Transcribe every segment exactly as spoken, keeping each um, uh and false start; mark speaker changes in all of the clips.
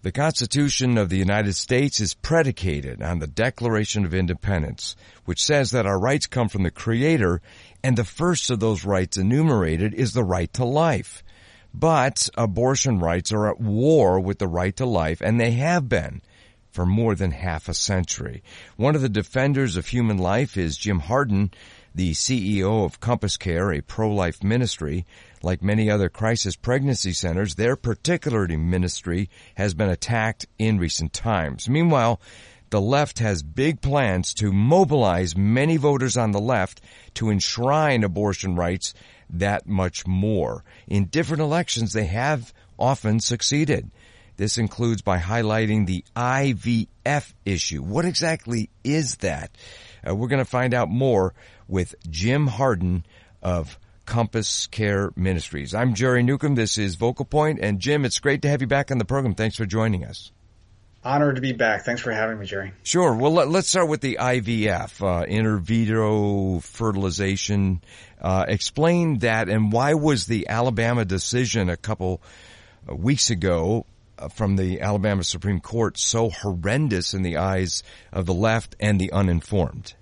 Speaker 1: The Constitution of the United States is predicated on the Declaration of Independence, which says that our rights come from the Creator, and the first of those rights enumerated is the right to life. But abortion rights are at war with the right to life, and they have been for more than half a century. One of the defenders of human life is Jim Harden, the C E O of Compass Care, a pro-life ministry. Like many other crisis pregnancy centers, their particular ministry has been attacked in recent times. Meanwhile, the left has big plans to mobilize many voters on the left to enshrine abortion rights that much more. In different elections, they have often succeeded. This includes by highlighting the I V F issue. What exactly is that? Uh, we're going to find out more with Jim Harden of Compass Care Ministries. I'm Jerry Newcomb. This is Vocal Point. And Jim, it's great to have you back on the program. Thanks for joining us.
Speaker 2: Honored to be back. Thanks for having me, Jerry.
Speaker 1: Sure. Well, let, let's start with the I V F, uh, in vitro fertilization. Uh, explain that, and why was the Alabama decision a couple weeks ago uh, from the Alabama Supreme Court so horrendous in the eyes of the left and the uninformed?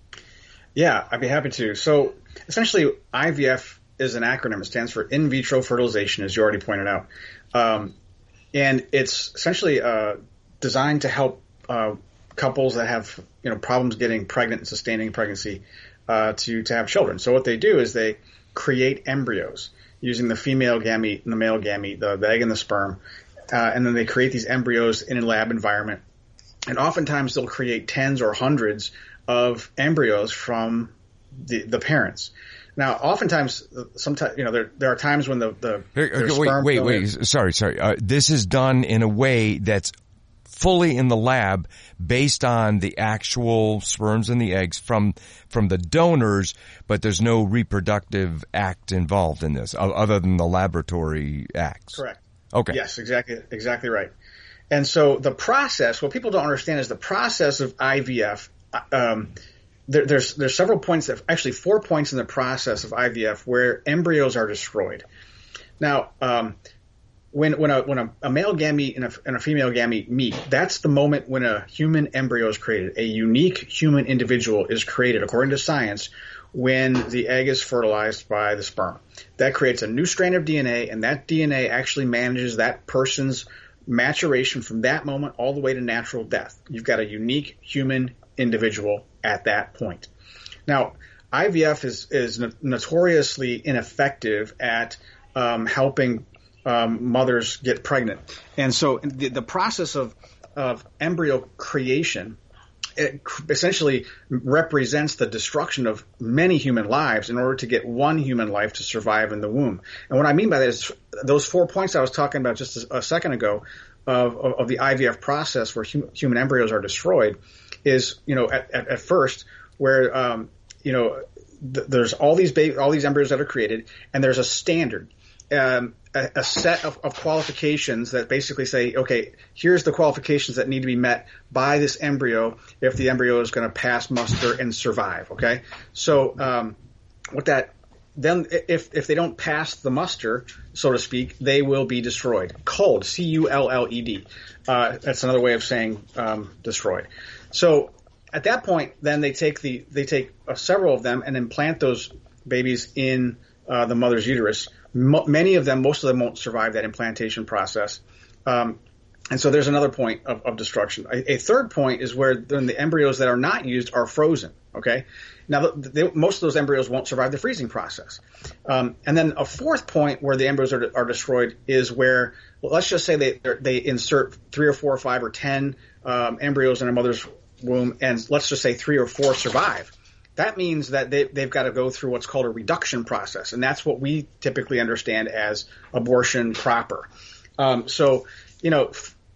Speaker 2: Yeah, I'd be happy to. So essentially, I V F is an acronym. It stands for in vitro fertilization, as you already pointed out. Um, and it's essentially uh, designed to help uh, couples that have, you know, problems getting pregnant and sustaining pregnancy uh, to, to have children. So what they do is they create embryos using the female gamete and the male gamete, the, the egg and the sperm. Uh, and then they create these embryos in a lab environment. And oftentimes they'll create tens or hundreds of embryos from the, the parents. Now, oftentimes, sometimes, you know, there there are times when the, the
Speaker 1: Here, wait, wait, wait, sorry, sorry. Uh, this is done in a way that's fully in the lab based on the actual sperms and the eggs from from the donors, but there's no reproductive act involved in this other than the laboratory acts.
Speaker 2: Correct.
Speaker 1: Okay.
Speaker 2: Yes, exactly, exactly right. And so the process, what people don't understand is the process of I V F. Um, there, there's there's several points, that, actually four points in the process of I V F where embryos are destroyed. Now, um, when when a when a, a male gamete and a, and a female gamete meet, that's the moment when a human embryo is created. A unique human individual is created, according to science, when the egg is fertilized by the sperm. That creates a new strand of D N A, and that D N A actually manages that person's maturation from that moment all the way to natural death. You've got a unique human individual at that point. Now, I V F is is notoriously ineffective at um, helping um, mothers get pregnant, and so the, the process of of embryo creation, it essentially represents the destruction of many human lives in order to get one human life to survive in the womb. And what I mean by that is those four points I was talking about just a, a second ago of, of, of the I V F process where hum, human embryos are destroyed is, you know, at, at, at first where, um, you know, th- there's all these ba- all these embryos that are created, and there's a standard, um, a, a set of, of qualifications that basically say, okay, here's the qualifications that need to be met by this embryo if the embryo is going to pass muster and survive. Okay, so um, what that then if if they don't pass the muster, so to speak, they will be destroyed. Culled, C U L L E D. Uh, that's another way of saying um, destroyed. So at that point, then they take the they take uh, several of them and implant those babies in uh, the mother's uterus. Mo- many of them, most of them, won't survive that implantation process. Um, and so there's another point of, of destruction. A, a third point is where then the embryos that are not used are frozen. Okay, now they, most of those embryos won't survive the freezing process. Um, and then a fourth point where the embryos are, are destroyed is where, well, let's just say they they insert three or four or five or ten um, embryos in a mother's womb, and let's just say three or four survive. That means that they, they've got to go through what's called a reduction process, and that's what we typically understand as abortion proper. Um, so, you know,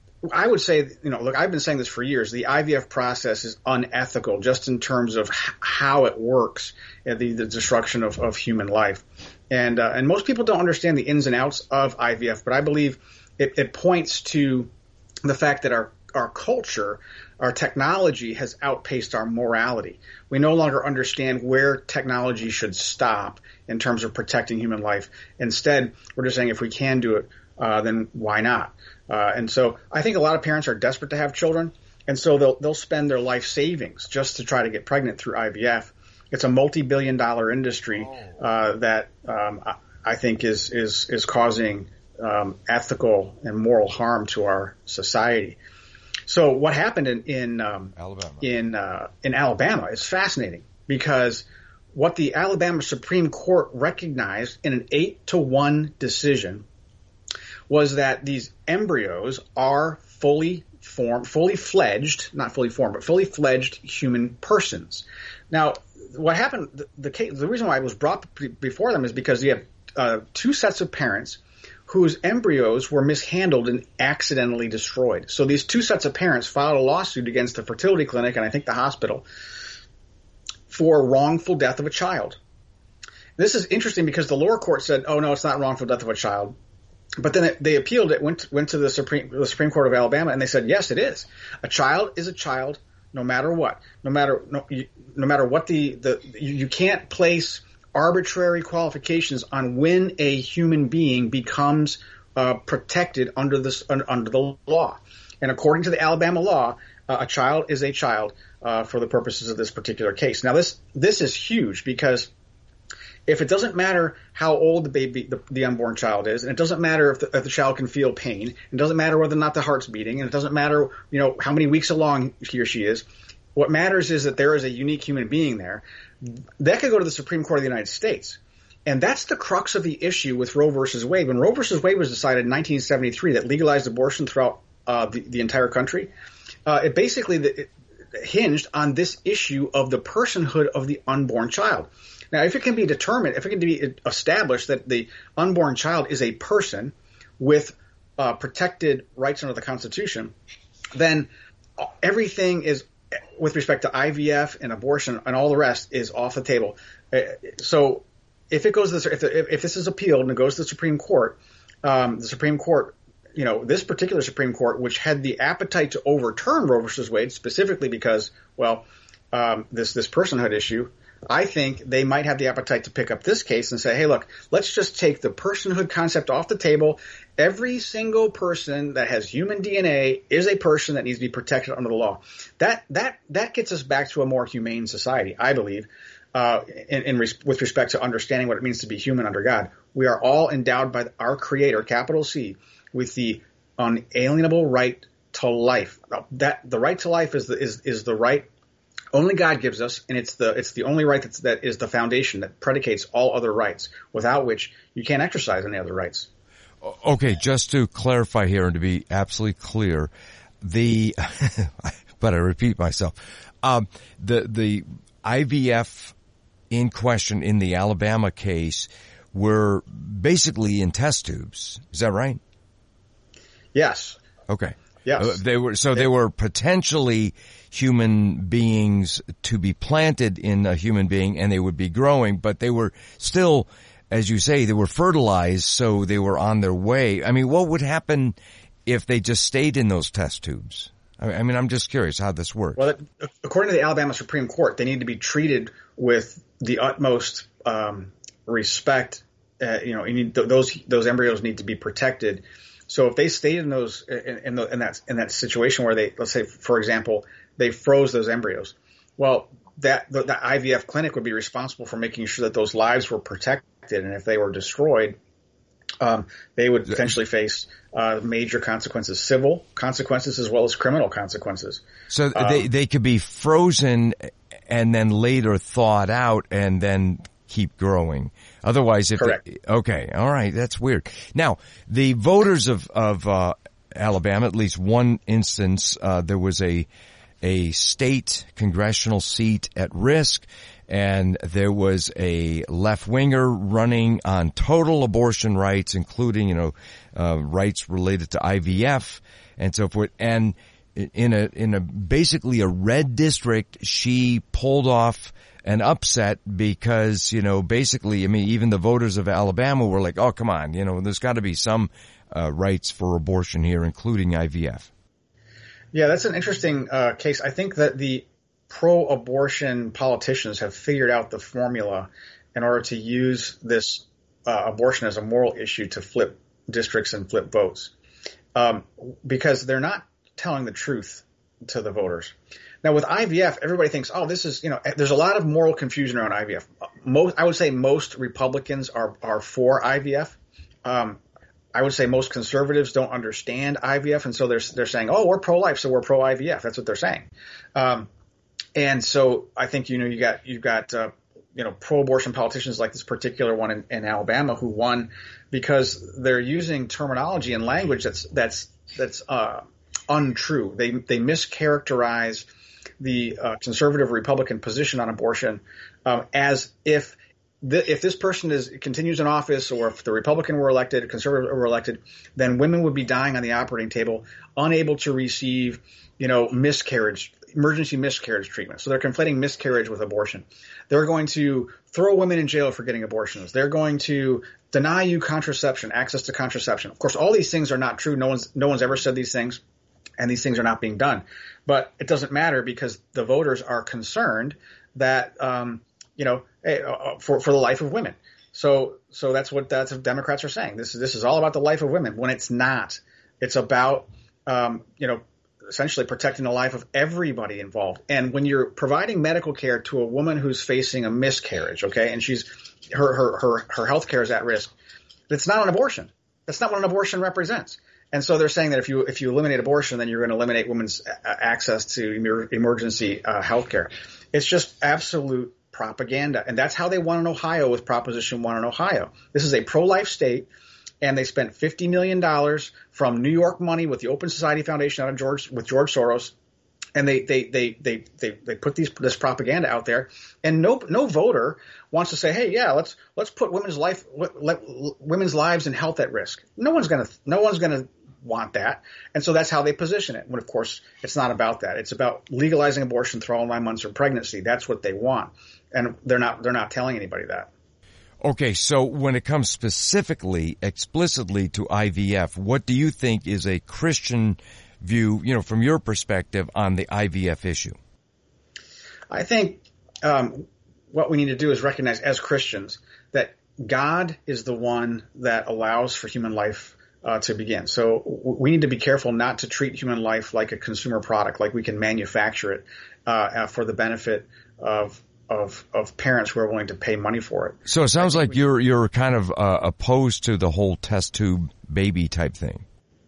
Speaker 2: I would say, you know, look, I've been saying this for years. The I V F process is unethical just in terms of h- how it works, uh, the, the destruction of, of human life. And uh, and most people don't understand the ins and outs of I V F, but I believe it, it points to the fact that our our culture, our technology has outpaced our morality. We no longer understand where technology should stop in terms of protecting human life. Instead, we're just saying if we can do it, uh, then why not? Uh, and so I think a lot of parents are desperate to have children, and so they'll they'll spend their life savings just to try to get pregnant through I V F. It's a multi-billion dollar industry uh, that um, I think is is is causing um, ethical and moral harm to our society. So what happened in in um,
Speaker 1: Alabama
Speaker 2: in uh, in Alabama is fascinating, because what the Alabama Supreme Court recognized in an eight to one decision was that these embryos are fully formed, fully fledged, not fully formed, but fully fledged human persons. Now, what happened, the, the, case, the reason why it was brought before them is because you have uh, two sets of parents whose embryos were mishandled and accidentally destroyed. So these two sets of parents filed a lawsuit against the fertility clinic and I think the hospital for wrongful death of a child. This is interesting because the lower court said, oh, no, it's not wrongful death of a child. But then it, they appealed it, went went to the Supreme the Supreme Court of Alabama, and they said, yes, it is. A child is a child, no matter what. No matter no, you, no matter what the the you, you can't place arbitrary qualifications on when a human being becomes uh, protected under this under the law. And according to the Alabama law, uh, a child is a child uh, for the purposes of this particular case. Now, this this is huge because if it doesn't matter how old the baby, the, the unborn child is, and it doesn't matter if the, if the child can feel pain, it doesn't matter whether or not the heart's beating, and it doesn't matter, you know, how many weeks along he or she is. What matters is that there is a unique human being there. That could go to the Supreme Court of the United States. And that's the crux of the issue with Roe versus Wade. When Roe versus Wade was decided in nineteen seventy-three that legalized abortion throughout uh, the, the entire country, uh, it basically the, it hinged on this issue of the personhood of the unborn child. Now, if it can be determined, if it can be established that the unborn child is a person with uh, protected rights under the Constitution, then everything is, with respect to I V F and abortion and all the rest, is off the table. So if it goes to this, if, if this is appealed and it goes to the Supreme Court, um, the Supreme Court, you know, this particular Supreme Court, which had the appetite to overturn Roe versus Wade specifically because, well, um, this this personhood issue, I think they might have the appetite to pick up this case and say, hey, look, let's just take the personhood concept off the table. Every single person that has human D N A is a person that needs to be protected under the law. That that that gets us back to a more humane society, I believe, uh, in, in res- with respect to understanding what it means to be human under God. We are all endowed by our Creator, capital C, with the unalienable right to life. That the right to life is the is is the right only God gives us, and it's the it's the only right that's, that is the foundation that predicates all other rights, without which you can't exercise any other rights.
Speaker 1: Okay, just to clarify here and to be absolutely clear, the but I repeat myself, um, the the I V F in question in the Alabama case were basically in test tubes. Is that right?
Speaker 2: Yes.
Speaker 1: Okay.
Speaker 2: Yes.
Speaker 1: Uh, they were so they were potentially human beings to be planted in a human being, and they would be growing, but they were still, as you say, they were fertilized, so they were on their way. I mean, what would happen if they just stayed in those test tubes? I mean, I'm just curious how this works.
Speaker 2: Well, according to the Alabama Supreme Court, they need to be treated with the utmost um, respect. Uh, you know, you need, those those embryos need to be protected. So if they stayed in those in, in, the, in that in that situation where they, let's say, for example, they froze those embryos, well, that the, the I V F clinic would be responsible for making sure that those lives were protected, and if they were destroyed, um, they would potentially face uh, major consequences, civil consequences as well as criminal consequences.
Speaker 1: So
Speaker 2: um,
Speaker 1: they they could be frozen and then later thawed out and then keep growing. Otherwise, if
Speaker 2: correct.
Speaker 1: They, okay, all right, that's weird. Now, the voters of of uh, Alabama, at least one instance, uh, there was a a state congressional seat at risk, and there was a left winger running on total abortion rights, including you know uh, rights related to I V F and so forth. And in a in a basically a red district, she pulled off an upset because, you know, basically, I mean, even the voters of Alabama were like, oh, come on, you know, there's got to be some uh, rights for abortion here, including I V F.
Speaker 2: Yeah, that's an interesting uh, case. I think that the pro-abortion politicians have figured out the formula in order to use this uh, abortion as a moral issue to flip districts and flip votes, um, because they're not telling the truth to the voters. Now with I V F, everybody thinks, oh, this is, you know, there's a lot of moral confusion around I V F. Most, I would say most Republicans are, are for I V F. Um, I would say most conservatives don't understand I V F. And so they're, they're saying, oh, we're pro-life, so we're pro-I V F. That's what they're saying. Um, and so I think, you know, you got, you've got, uh, you know, pro-abortion politicians like this particular one in, in Alabama who won because they're using terminology and language that's, that's, that's, uh, untrue. They, they mischaracterize the uh, conservative Republican position on abortion um, as if the, if this person is continues in office, or if the Republican were elected, conservative were elected, then women would be dying on the operating table, unable to receive, you know, miscarriage, emergency miscarriage treatment. So they're conflating miscarriage with abortion. They're going to throw women in jail for getting abortions. They're going to deny you contraception, access to contraception. Of course, all these things are not true. No one's no one's ever said these things. And these things are not being done. But it doesn't matter because the voters are concerned that, um, you know, hey, uh, for, for the life of women. So so that's what that's what Democrats are saying. This is this is all about the life of women when it's not. It's about, um, you know, essentially protecting the life of everybody involved. And when you're providing medical care to a woman who's facing a miscarriage, okay, and she's her her her, her health care is at risk, it's not an abortion. That's not what an abortion represents. And so they're saying that if you if you eliminate abortion, then you're going to eliminate women's access to emer- emergency uh, health care. It's just absolute propaganda. And that's how they won in Ohio with Proposition one in Ohio. This is a pro-life state, and they spent fifty million dollars from New York money with the Open Society Foundation out of George with George Soros. And they they they they they, they put these this propaganda out there, and no no voter wants to say, hey, yeah, let's let's put women's life let, women's lives and health at risk. No one's gonna no one's gonna want that, and so that's how they position it. When of course it's not about that. It's about legalizing abortion through all nine months of pregnancy. That's what they want, and they're not they're not telling anybody that.
Speaker 1: Okay, so when it comes specifically, explicitly to I V F, what do you think is a Christian view, you know, from your perspective on the I V F issue?
Speaker 2: I think um, what we need to do is recognize as Christians that God is the one that allows for human life uh, to begin. So we need to be careful not to treat human life like a consumer product, like we can manufacture it uh, for the benefit of Of, of parents who are willing to pay money for it.
Speaker 1: So it sounds like you're you're kind of uh, opposed to the whole test tube baby type thing.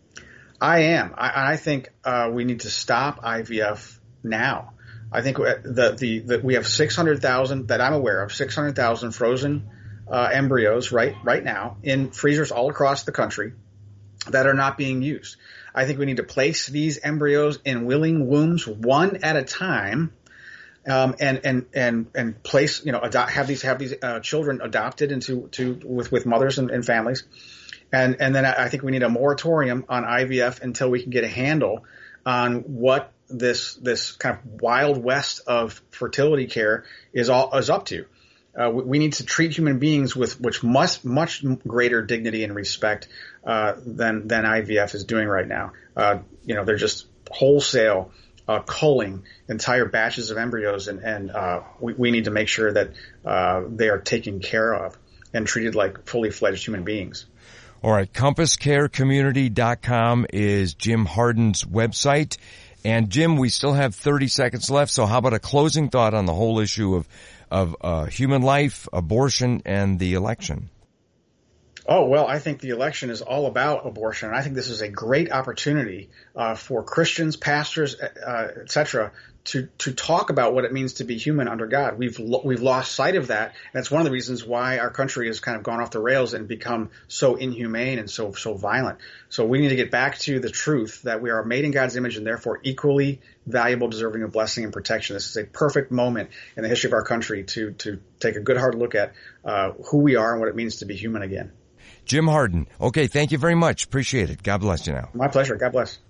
Speaker 2: I am. I, I think uh, we need to stop I V F now. I think the the, the we have six hundred thousand that I'm aware of, six hundred thousand frozen uh, embryos right right now in freezers all across the country that are not being used. I think we need to place these embryos in willing wombs one at a time. Um, and, and, and, and place, you know, adopt, have these, have these, uh, children adopted into, to, with, with mothers and, and families. And, and then I think we need a moratorium on I V F until we can get a handle on what this, this kind of wild west of fertility care is all, is up to. Uh, we, we need to treat human beings with, which must, much greater dignity and respect, uh, than, than I V F is doing right now. Uh, you know, they're just wholesale Uh, culling entire batches of embryos, and, and uh, we, we need to make sure that uh, they are taken care of and treated like fully fledged human beings.
Speaker 1: All right, compass care community dot com is Jim Hardin's website. And Jim, we still have thirty seconds left, so how about a closing thought on the whole issue of, of uh, human life, abortion, and the election?
Speaker 2: Oh, well, I think the election is all about abortion. And I think this is a great opportunity uh, for Christians, pastors, uh, et cetera, to, to talk about what it means to be human under God. We've lo- we've lost sight of that. And that's one of the reasons why our country has kind of gone off the rails and become so inhumane and so so violent. So we need to get back to the truth that we are made in God's image and therefore equally valuable, deserving of blessing and protection. This is a perfect moment in the history of our country to to take a good hard look at uh, who we are and what it means to be human again.
Speaker 1: Jim Hardin. Okay, thank you very much. Appreciate it. God bless you now.
Speaker 2: My pleasure. God bless.